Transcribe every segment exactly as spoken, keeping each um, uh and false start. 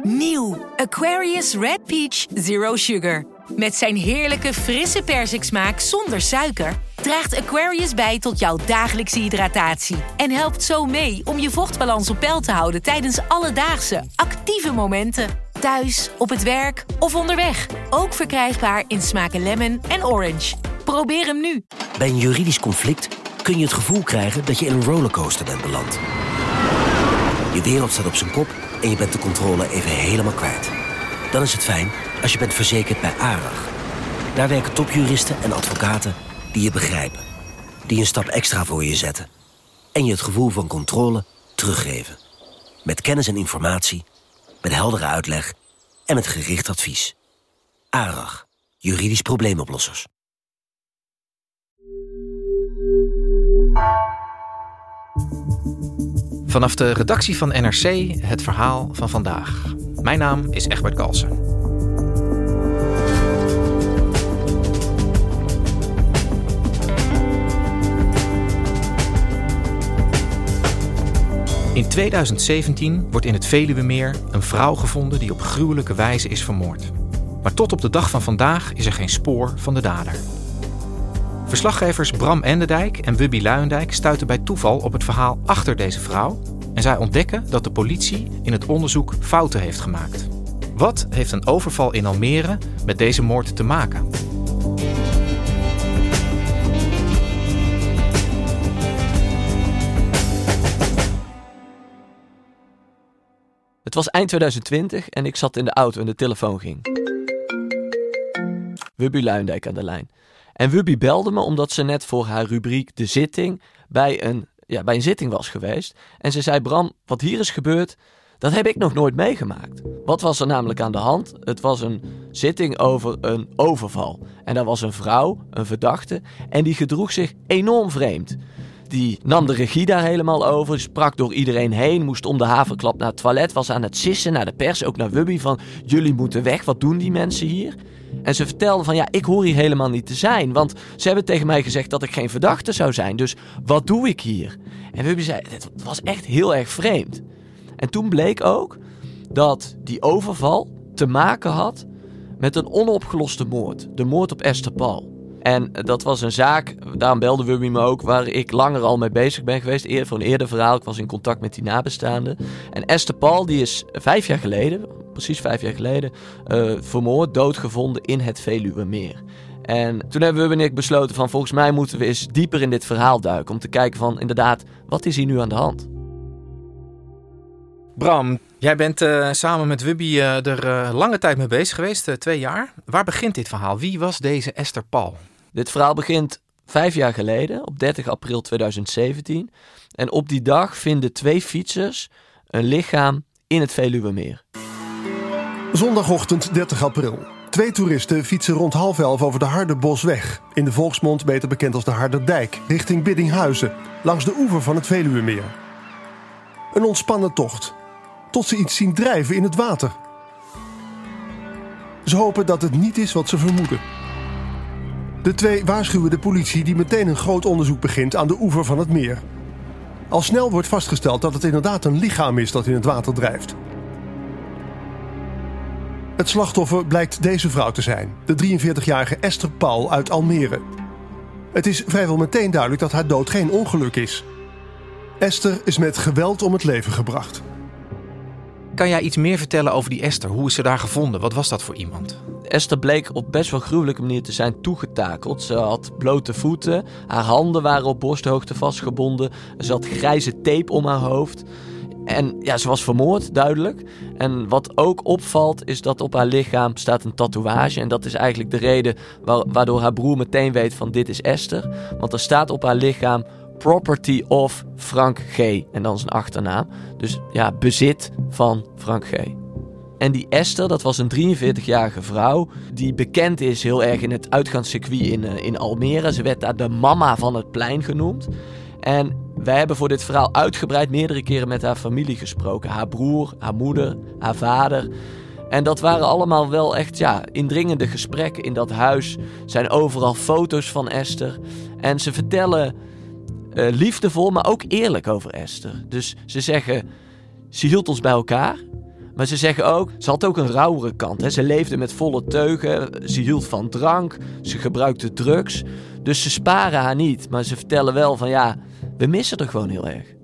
Nieuw Aquarius Red Peach Zero Sugar. Met zijn heerlijke frisse persiksmaak zonder suiker draagt Aquarius bij tot jouw dagelijkse hydratatie en helpt zo mee om je vochtbalans op peil te houden tijdens alledaagse, actieve momenten. Thuis, op het werk of onderweg. Ook verkrijgbaar in smaken lemon en orange. Probeer hem nu. Bij een juridisch conflict kun je het gevoel krijgen dat je in een rollercoaster bent beland. Je wereld staat op zijn kop en je bent de controle even helemaal kwijt. Dan is het fijn als je bent verzekerd bij ARAG. Daar werken topjuristen en advocaten die je begrijpen. Die een stap extra voor je zetten. En je het gevoel van controle teruggeven. Met kennis en informatie, met heldere uitleg en met gericht advies. ARAG, juridisch probleemoplossers. Vanaf de redactie van N R C het verhaal van vandaag. Mijn naam is Egbert Kalsen. In tweeduizend zeventien wordt in het Veluwemeer een vrouw gevonden die op gruwelijke wijze is vermoord. Maar tot op de dag van vandaag is er geen spoor van de dader. Verslaggevers Bram Enderdijk en Wubby Luijendijk stuiten bij toeval op het verhaal achter deze vrouw en zij ontdekken dat de politie in het onderzoek fouten heeft gemaakt. Wat heeft een overval in Almere met deze moord te maken? Het was eind tweeduizend twintig en ik zat in de auto en de telefoon ging. Wubby Luijendijk aan de lijn. En Wubby belde me omdat ze net voor haar rubriek De Zitting bij een, ja, bij een zitting was geweest. En ze zei, Bram, wat hier is gebeurd, dat heb ik nog nooit meegemaakt. Wat was er namelijk aan de hand? Het was een zitting over een overval. En daar was een vrouw, een verdachte, en die gedroeg zich enorm vreemd. Die nam de regie daar helemaal over, sprak door iedereen heen, moest om de haverklap naar het toilet, was aan het sissen naar de pers, ook naar Wubby, van jullie moeten weg, wat doen die mensen hier? En ze vertelde van ja, ik hoor hier helemaal niet te zijn, want ze hebben tegen mij gezegd dat ik geen verdachte zou zijn, dus wat doe ik hier? En Wubby zei, het was echt heel erg vreemd. En toen bleek ook dat die overval te maken had met een onopgeloste moord, de moord op Esther Paul. En dat was een zaak, daarom belde Wubby me ook, waar ik langer al mee bezig ben geweest. Eer, voor een eerder verhaal, ik was in contact met die nabestaanden. En Esther Paul, die is vijf jaar geleden, precies vijf jaar geleden, uh, vermoord, doodgevonden in het Veluwemeer. En toen hebben Wubby en ik besloten van, volgens mij moeten we eens dieper in dit verhaal duiken. Om te kijken van, inderdaad, wat is hier nu aan de hand? Bram, jij bent uh, samen met Wubby uh, er uh, lange tijd mee bezig geweest, uh, twee jaar. Waar begint dit verhaal? Wie was deze Esther Paul? Dit verhaal begint vijf jaar geleden, op dertig april tweeduizend zeventien. En op die dag vinden twee fietsers een lichaam in het Veluwemeer. Zondagochtend dertig april. Twee toeristen fietsen rond half elf over de Harderbosweg. In de volksmond beter bekend als de Harderdijk, richting Biddinghuizen, langs de oever van het Veluwemeer. Een ontspannen tocht, tot ze iets zien drijven in het water. Ze hopen dat het niet is wat ze vermoeden. De twee waarschuwen de politie die meteen een groot onderzoek begint aan de oever van het meer. Al snel wordt vastgesteld dat het inderdaad een lichaam is dat in het water drijft. Het slachtoffer blijkt deze vrouw te zijn, de drieënveertigjarige Esther Paul uit Almere. Het is vrijwel meteen duidelijk dat haar dood geen ongeluk is. Esther is met geweld om het leven gebracht. Kan jij iets meer vertellen over die Esther? Hoe is ze daar gevonden? Wat was dat voor iemand? Esther bleek op best wel gruwelijke manier te zijn toegetakeld. Ze had blote voeten, haar handen waren op borsthoogte vastgebonden. Ze had grijze tape om haar hoofd. En ja, ze was vermoord, duidelijk. En wat ook opvalt is dat op haar lichaam staat een tatoeage. En dat is eigenlijk de reden waardoor haar broer meteen weet van dit is Esther. Want er staat op haar lichaam Property of Frank G. En dan zijn achternaam. Dus ja, bezit van Frank G. En die Esther, dat was een drieënveertigjarige vrouw die bekend is heel erg in het uitgaanscircuit in, uh, in Almere. Ze werd daar de mama van het plein genoemd. En wij hebben voor dit verhaal uitgebreid meerdere keren met haar familie gesproken. Haar broer, haar moeder, haar vader. En dat waren allemaal wel echt ja, indringende gesprekken in dat huis. Er zijn overal foto's van Esther. En ze vertellen uh, liefdevol, maar ook eerlijk over Esther. Dus ze zeggen, ze hield ons bij elkaar. Maar ze zeggen ook, ze had ook een rauwere kant. Hè. Ze leefde met volle teugen, ze hield van drank, ze gebruikte drugs. Dus ze sparen haar niet, maar ze vertellen wel van ja, we missen er gewoon heel erg.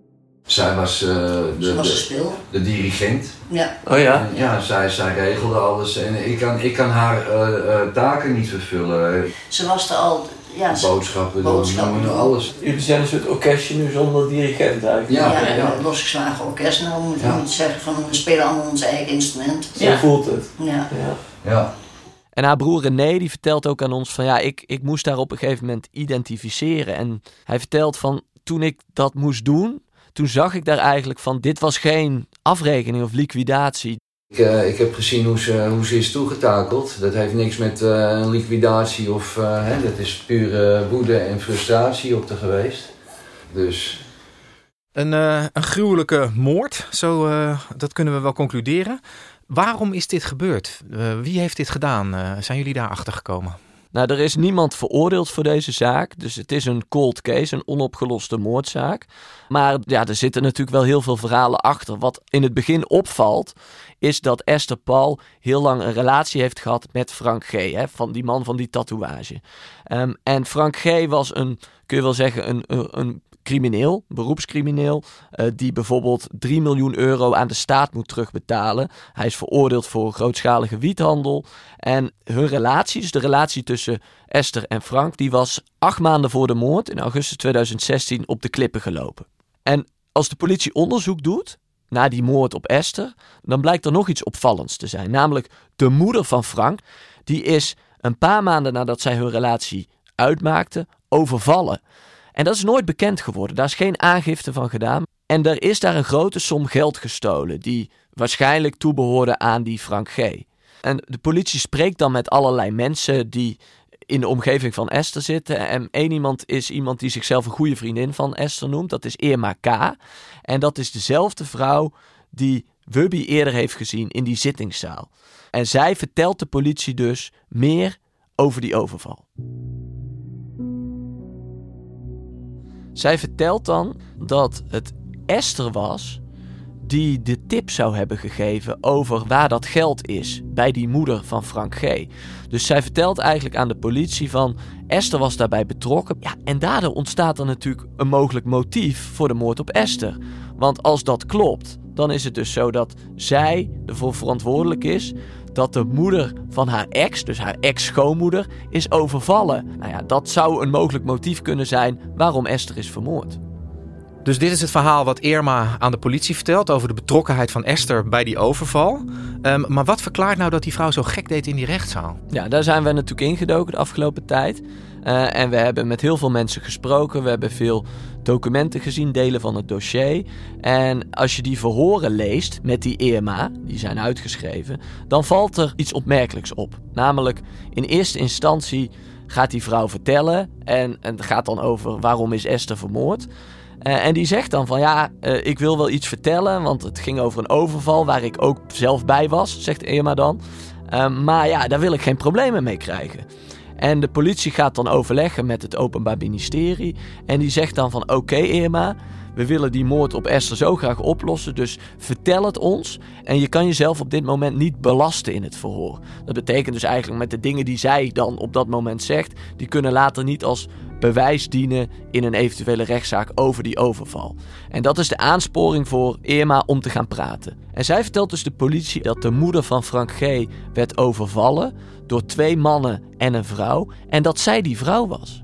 Zij was, uh, de, Ze was de, de speel. de dirigent. Ja. Oh ja? En ja, zij, zij regelde alles en ik kan, ik kan haar uh, uh, taken niet vervullen. Ze was er al... Ja, ze, Boodschappen, boodschappen doen, doen. alles. Jullie zijn een soort orkestje nu zonder dirigent eigenlijk. Ja, ja, ja. ja. Een losgeslagen orkest. Nou, we moeten Ja. niet zeggen van we spelen allemaal ons eigen instrument. Zo Ja. voelt het. Ja. Ja. Ja. En haar broer René die vertelt ook aan ons van ja, ik, ik moest haar op een gegeven moment identificeren. En hij vertelt van toen ik dat moest doen, toen zag ik daar eigenlijk van dit was geen afrekening of liquidatie. Ik, uh, ik heb gezien hoe ze, hoe ze is toegetakeld. Dat heeft niks met uh, een liquidatie of... Uh, hè, dat is pure woede en frustratie op te geweest. Dus... Een, uh, een gruwelijke moord, zo, uh, dat kunnen we wel concluderen. Waarom is dit gebeurd? Uh, wie heeft dit gedaan? Uh, zijn jullie daar achter gekomen? Nou, er is niemand veroordeeld voor deze zaak. Dus het is een cold case, een onopgeloste moordzaak. Maar ja, er zitten natuurlijk wel heel veel verhalen achter. Wat in het begin opvalt, is dat Esther Paul heel lang een relatie heeft gehad met Frank G. Hè, van die man van die tatoeage. Um, en Frank G. was een, kun je wel zeggen, een, een, een crimineel, beroepscrimineel, uh, die bijvoorbeeld drie miljoen euro aan de staat moet terugbetalen. Hij is veroordeeld voor grootschalige wiethandel. En hun relatie, dus de relatie tussen Esther en Frank, die was acht maanden voor de moord, in augustus tweeduizend zestien, op de klippen gelopen. En als de politie onderzoek doet naar die moord op Esther, dan blijkt er nog iets opvallends te zijn. Namelijk de moeder van Frank, die is een paar maanden nadat zij hun relatie uitmaakte, overvallen. En dat is nooit bekend geworden. Daar is geen aangifte van gedaan. En er is daar een grote som geld gestolen die waarschijnlijk toebehoorde aan die Frank G. En de politie spreekt dan met allerlei mensen die in de omgeving van Esther zitten. En één iemand is iemand die zichzelf een goede vriendin van Esther noemt. Dat is Irma K. En dat is dezelfde vrouw die Wubby eerder heeft gezien in die zittingszaal. En zij vertelt de politie dus meer over die overval. Zij vertelt dan dat het Esther was die de tip zou hebben gegeven over waar dat geld is bij die moeder van Frank G. Dus zij vertelt eigenlijk aan de politie van Esther was daarbij betrokken. Ja, en daardoor ontstaat er natuurlijk een mogelijk motief voor de moord op Esther. Want als dat klopt, dan is het dus zo dat zij ervoor verantwoordelijk is dat de moeder van haar ex, dus haar ex-schoonmoeder, is overvallen. Nou ja, dat zou een mogelijk motief kunnen zijn waarom Esther is vermoord. Dus dit is het verhaal wat Irma aan de politie vertelt over de betrokkenheid van Esther bij die overval. Um, maar wat verklaart nou dat die vrouw zo gek deed in die rechtszaal? Ja, daar zijn we natuurlijk ingedoken de afgelopen tijd. Uh, en we hebben met heel veel mensen gesproken. We hebben veel documenten gezien, delen van het dossier. En als je die verhoren leest met die Irma, die zijn uitgeschreven, dan valt er iets opmerkelijks op. Namelijk, in eerste instantie gaat die vrouw vertellen en, en het gaat dan over waarom is Esther vermoord. Uh, en die zegt dan van ja, uh, ik wil wel iets vertellen, want het ging over een overval waar ik ook zelf bij was, zegt Irma dan. Uh, maar ja, daar wil ik geen problemen mee krijgen. En de politie gaat dan overleggen met het Openbaar Ministerie. En die zegt dan van oké okay, Irma, we willen die moord op Esther zo graag oplossen. Dus vertel het ons. En je kan jezelf op dit moment niet belasten in het verhoor. Dat betekent dus eigenlijk met de dingen die zij dan op dat moment zegt, die kunnen later niet als bewijs dienen in een eventuele rechtszaak over die overval. En dat is de aansporing voor Irma om te gaan praten. En zij vertelt dus de politie dat de moeder van Frank G. werd overvallen door twee mannen en een vrouw. En dat zij die vrouw was.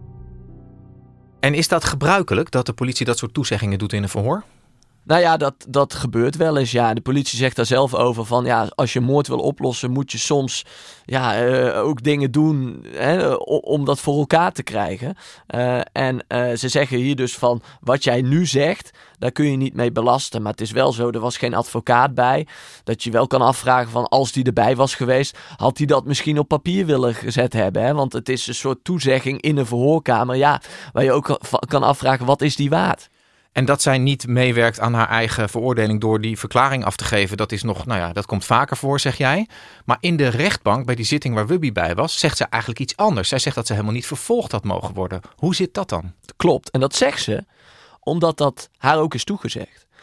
En is dat gebruikelijk dat de politie dat soort toezeggingen doet in een verhoor? Nou ja, dat, dat gebeurt wel eens. Ja. De politie zegt daar zelf over van ja, als je moord wil oplossen, moet je soms ja, uh, ook dingen doen hè, om dat voor elkaar te krijgen. Uh, en uh, ze zeggen hier dus van wat jij nu zegt, daar kun je niet mee belasten. Maar het is wel zo, er was geen advocaat bij. Dat je wel kan afvragen van als die erbij was geweest, had hij dat misschien op papier willen gezet hebben. Hè? Want het is een soort toezegging in een verhoorkamer. Ja, waar je ook kan afvragen, wat is die waard? En dat zij niet meewerkt aan haar eigen veroordeling door die verklaring af te geven, dat is nog, nou ja, dat komt vaker voor, zeg jij. Maar in de rechtbank, bij die zitting waar Wubby bij was, zegt ze eigenlijk iets anders. Zij zegt dat ze helemaal niet vervolgd had mogen worden. Hoe zit dat dan? Klopt. En dat zegt ze omdat dat haar ook is toegezegd.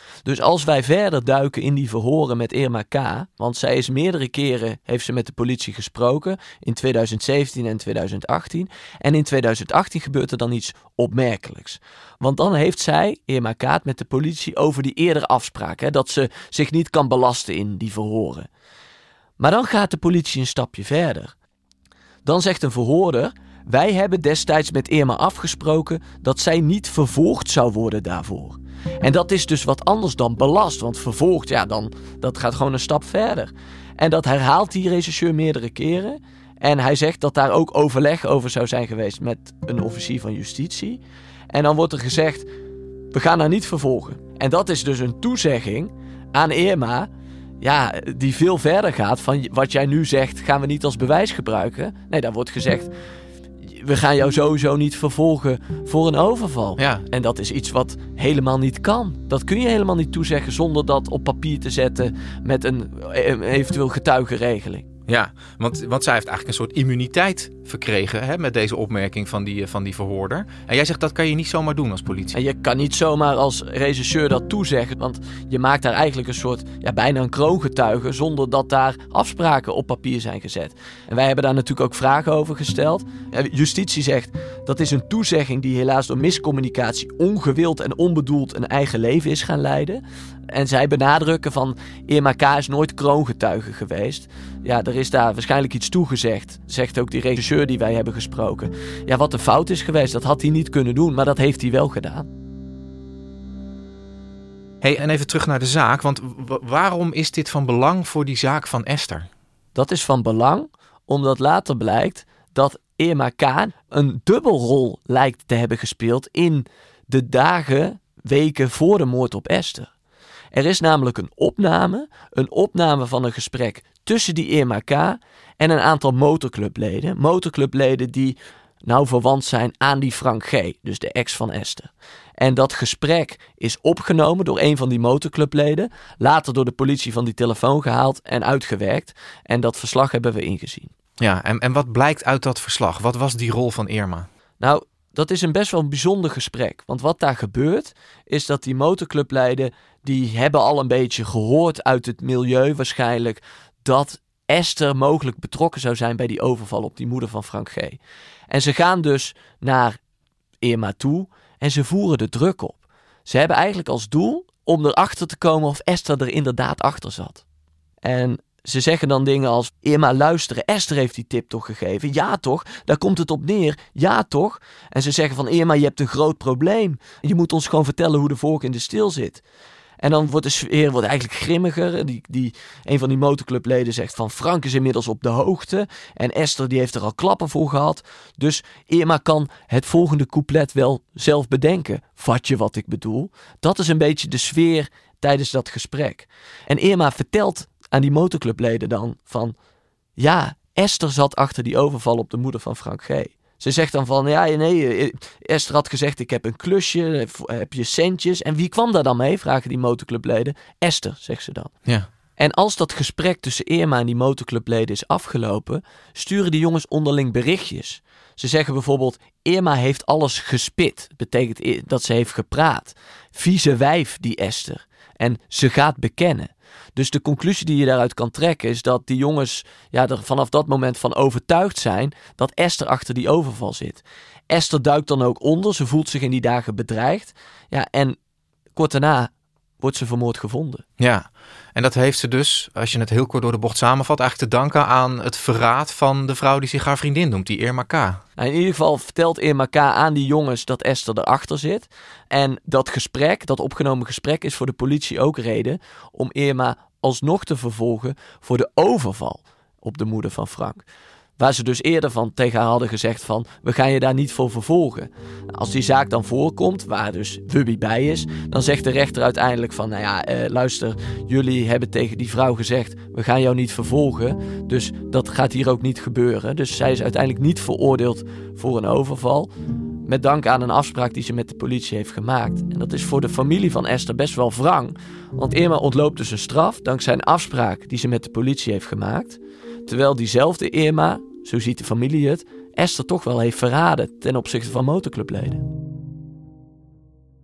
Dus als wij verder duiken in die verhoren met Irma K., want zij is meerdere keren, heeft ze met de politie gesproken, in tweeduizend zeventien en tweeduizend achttien. En in tweeduizend achttien gebeurt er dan iets opmerkelijks. Want dan heeft zij, Irma K., het met de politie over die eerdere afspraak, hè, dat ze zich niet kan belasten in die verhoren. Maar dan gaat de politie een stapje verder. Dan zegt een verhoorder: wij hebben destijds met Irma afgesproken dat zij niet vervolgd zou worden daarvoor. En dat is dus wat anders dan belast, want vervolgd, ja, dan, dat gaat gewoon een stap verder. En dat herhaalt die rechercheur meerdere keren. En hij zegt dat daar ook overleg over zou zijn geweest met een officier van justitie. En dan wordt er gezegd: we gaan haar niet vervolgen. En dat is dus een toezegging aan Irma, ja, die veel verder gaat van wat jij nu zegt, gaan we niet als bewijs gebruiken. Nee, daar wordt gezegd: we gaan jou sowieso niet vervolgen voor een overval. Ja. En dat is iets wat helemaal niet kan. Dat kun je helemaal niet toezeggen zonder dat op papier te zetten met een eventueel getuigenregeling. Ja, want, want zij heeft eigenlijk een soort immuniteit verkregen, hè, met deze opmerking van die, van die verhoorder. En jij zegt dat kan je niet zomaar doen als politie. En je kan niet zomaar als rechercheur dat toezeggen, want je maakt daar eigenlijk een soort, ja, bijna een kroongetuige, zonder dat daar afspraken op papier zijn gezet. En wij hebben daar natuurlijk ook vragen over gesteld. Justitie zegt dat is een toezegging die helaas door miscommunicatie ongewild en onbedoeld een eigen leven is gaan leiden. En zij benadrukken van Irma K. is nooit kroongetuige geweest. Ja, er is daar waarschijnlijk iets toegezegd, zegt ook die regisseur die wij hebben gesproken. Ja, wat een fout is geweest, dat had hij niet kunnen doen, maar dat heeft hij wel gedaan. Hey, en even terug naar de zaak, want w- waarom is dit van belang voor die zaak van Esther? Dat is van belang, omdat later blijkt dat Irma K. een dubbelrol lijkt te hebben gespeeld in de dagen, weken voor de moord op Esther. Er is namelijk een opname, een opname van een gesprek tussen die Irma K. en een aantal motorclubleden. Motorclubleden die nauw verwant zijn aan die Frank G., dus de ex van Esther. En dat gesprek is opgenomen door een van die motorclubleden, later door de politie van die telefoon gehaald en uitgewerkt. En dat verslag hebben we ingezien. Ja, en, en wat blijkt uit dat verslag? Wat was die rol van Irma? Nou, dat is een best wel een bijzonder gesprek. Want wat daar gebeurt, is dat die motorclubleden, die hebben al een beetje gehoord uit het milieu waarschijnlijk, dat Esther mogelijk betrokken zou zijn bij die overval op die moeder van Frank G. En ze gaan dus naar Irma toe en ze voeren de druk op. Ze hebben eigenlijk als doel om erachter te komen of Esther er inderdaad achter zat. En ze zeggen dan dingen als: Irma, luisteren, Esther heeft die tip toch gegeven? Ja toch? Daar komt het op neer. Ja toch? En ze zeggen van: Irma, je hebt een groot probleem. Je moet ons gewoon vertellen hoe de vork in de steel zit. En dan wordt de sfeer wordt eigenlijk grimmiger. Die, die, een van die motorclubleden zegt van: Frank is inmiddels op de hoogte. En Esther die heeft er al klappen voor gehad. Dus Irma kan het volgende couplet wel zelf bedenken. Vat je wat ik bedoel? Dat is een beetje de sfeer tijdens dat gesprek. En Irma vertelt aan die motorclubleden dan van: ja, Esther zat achter die overval op de moeder van Frank G. Ze zegt dan van: ja, nee, Esther had gezegd: ik heb een klusje, heb je centjes? En wie kwam daar dan mee? Vragen die motorclubleden. Esther, zegt ze dan. Ja. En als dat gesprek tussen Irma en die motorclubleden is afgelopen, sturen die jongens onderling berichtjes. Ze zeggen bijvoorbeeld: Irma heeft alles gespit. Betekent dat ze heeft gepraat. Vieze wijf, die Esther. En ze gaat bekennen. Dus de conclusie die je daaruit kan trekken is dat die jongens ja, er vanaf dat moment van overtuigd zijn dat Esther achter die overval zit. Esther duikt dan ook onder. Ze voelt zich in die dagen bedreigd. Ja, en kort daarna wordt ze vermoord gevonden. Ja, en dat heeft ze dus, als je het heel kort door de bocht samenvat, eigenlijk te danken aan het verraad van de vrouw die zich haar vriendin noemt, die Irma K. Nou, in ieder geval vertelt Irma K. aan die jongens dat Esther erachter zit. En dat gesprek, dat opgenomen gesprek, is voor de politie ook reden om Irma alsnog te vervolgen voor de overval op de moeder van Frank. Waar ze dus eerder van tegen haar hadden gezegd van: we gaan je daar niet voor vervolgen. Als die zaak dan voorkomt, waar dus Wubby bij is, dan zegt de rechter uiteindelijk van: nou ja, eh, luister, jullie hebben tegen die vrouw gezegd: we gaan jou niet vervolgen. Dus dat gaat hier ook niet gebeuren. Dus zij is uiteindelijk niet veroordeeld voor een overval. Met dank aan een afspraak die ze met de politie heeft gemaakt. En dat is voor de familie van Esther best wel wrang. Want Irma ontloopt dus een straf dankzij een afspraak die ze met de politie heeft gemaakt. Terwijl diezelfde Irma, zo ziet de familie het, Esther toch wel heeft verraden ten opzichte van motorclubleden.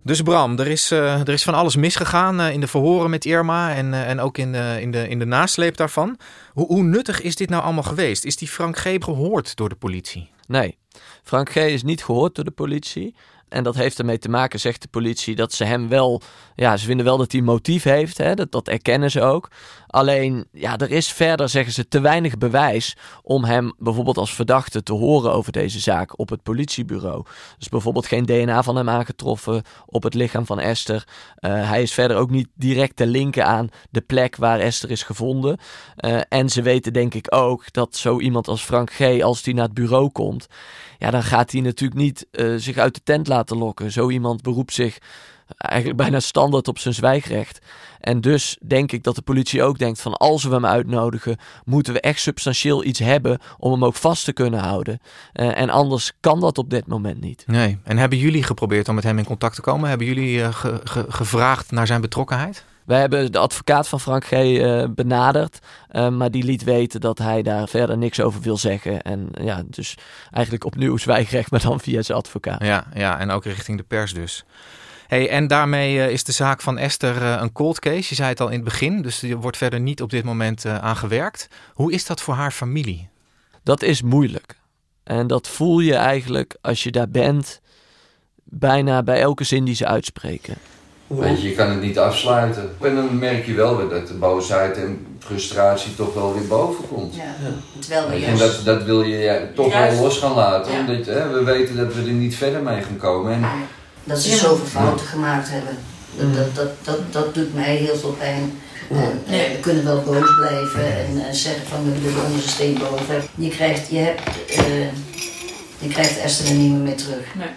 Dus Bram, er is, uh, er is van alles misgegaan uh, in de verhoren met Irma en, uh, en ook in de, in, de, in de nasleep daarvan. Hoe, hoe nuttig is dit nou allemaal geweest? Is die Frank G. gehoord door de politie? Nee, Frank G. is niet gehoord door de politie. En dat heeft ermee te maken, zegt de politie, dat ze hem wel... Ja, ze vinden wel dat hij motief heeft, hè? Dat, dat erkennen ze ook. Alleen, ja, er is verder, zeggen ze, te weinig bewijs om hem bijvoorbeeld als verdachte te horen over deze zaak op het politiebureau. Dus bijvoorbeeld geen D N A van hem aangetroffen op het lichaam van Esther. Uh, hij is verder ook niet direct te linken aan de plek waar Esther is gevonden. Uh, en ze weten denk ik ook dat zo iemand als Frank G., als die naar het bureau komt, ja, dan gaat hij natuurlijk niet uh, zich uit de tent laten lokken. Zo iemand beroept zich eigenlijk bijna standaard op zijn zwijgrecht. En dus denk ik dat de politie ook denkt van als we hem uitnodigen, moeten we echt substantieel iets hebben om hem ook vast te kunnen houden. Uh, en anders kan dat op dit moment niet. Nee. En hebben jullie geprobeerd om met hem in contact te komen? Hebben jullie uh, ge- ge- gevraagd naar zijn betrokkenheid? Wij hebben de advocaat van Frank G. Uh, benaderd, uh, maar die liet weten dat hij daar verder niks over wil zeggen. En ja, dus eigenlijk opnieuw zwijgrecht, maar dan via zijn advocaat. Ja, ja, en ook richting de pers dus. Hey, en daarmee uh, is de zaak van Esther uh, een cold case. Je zei het al in het begin, dus er wordt verder niet op dit moment uh, aan gewerkt. Hoe is dat voor haar familie? Dat is moeilijk. En dat voel je eigenlijk als je daar bent, bijna bij elke zin die ze uitspreken. Weet je, je kan het niet afsluiten. En dan merk je wel weer dat de boosheid en frustratie toch wel weer boven komt. Ja, terwijl we en juist... dat, dat wil je ja, toch juist... wel los gaan laten, ja. omdat hè, we weten dat we er niet verder mee gaan komen. En... Dat ze zoveel fouten gemaakt hebben. Dat, dat, dat, dat, dat doet mij heel veel pijn. En, uh, we kunnen wel boos blijven en uh, zeggen van we willen onder de steen boven. Je krijgt, je hebt, uh, je krijgt Esther er niet meer mee terug. Nee.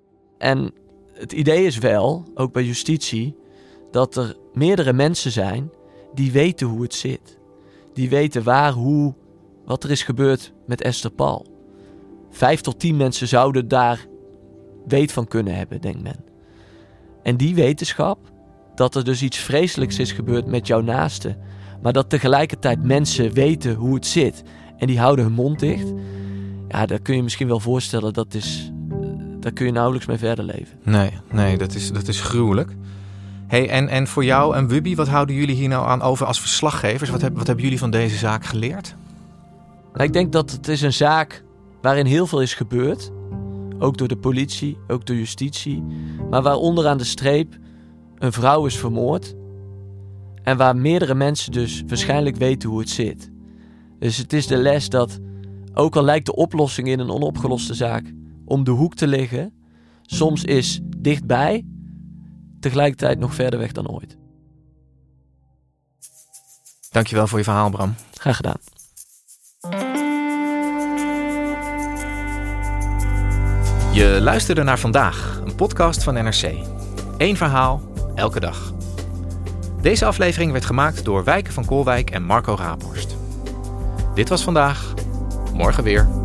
En het idee is wel, ook bij justitie, dat er meerdere mensen zijn die weten hoe het zit. Die weten waar, hoe, wat er is gebeurd met Esther Paul. Vijf tot tien mensen zouden daar weet van kunnen hebben, denkt men. En die wetenschap, dat er dus iets vreselijks is gebeurd met jouw naaste, maar dat tegelijkertijd mensen weten hoe het zit en die houden hun mond dicht, ja, daar kun je misschien wel voorstellen, dat is, daar kun je nauwelijks mee verder leven. Nee, nee, dat is, dat is gruwelijk. Hey, en, en voor jou en Wubby, wat houden jullie hier nou aan over als verslaggevers? Wat, heb, wat hebben jullie van deze zaak geleerd? Nou, ik denk dat het is een zaak waarin heel veel is gebeurd. Ook door de politie, ook door justitie. Maar waar onderaan de streep een vrouw is vermoord. En waar meerdere mensen dus waarschijnlijk weten hoe het zit. Dus het is de les dat, ook al lijkt de oplossing in een onopgeloste zaak om de hoek te liggen, soms is dichtbij tegelijkertijd nog verder weg dan ooit. Dankjewel voor je verhaal, Bram. Graag gedaan. Je luisterde naar Vandaag, een podcast van N R C. Eén verhaal, elke dag. Deze aflevering werd gemaakt door Wijken van Koolwijk en Marco Raaphorst. Dit was Vandaag, morgen weer.